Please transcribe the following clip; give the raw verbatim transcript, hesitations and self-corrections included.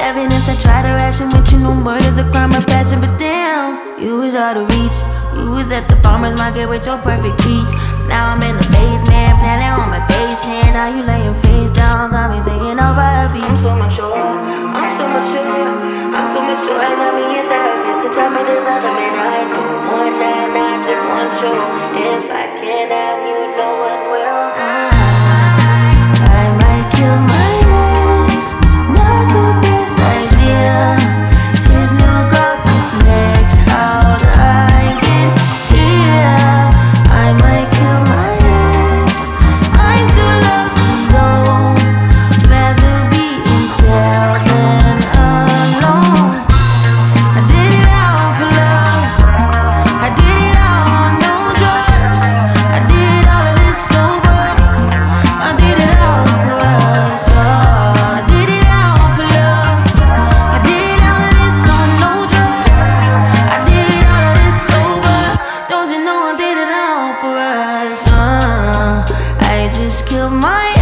evidence I try to ration with you. No murder's a crime of passion, but damn, you was out of reach. You was at the farmer's market with your perfect peach. Now I'm in the basement, planning on my patient. Now you laying face down, got me singing over a beat. I'm so mature, I'm so mature, I'm so mature. I got me a therapist to tell me there's other men I do more than I just want you. If I can't have you, no one will. I might kill my ex, not the best idea. His new girlfriend's next, how'd I get here? I might kill my ex, I still love him though. Rather be in jail than alone. I did it all for love, I did it all on no drugs. I did all of this sober, I did it all for us. Oh, I did it all for love, I did all of this on no drugs. I did all of this sober, don't you know I did it all for us. uh, I just killed my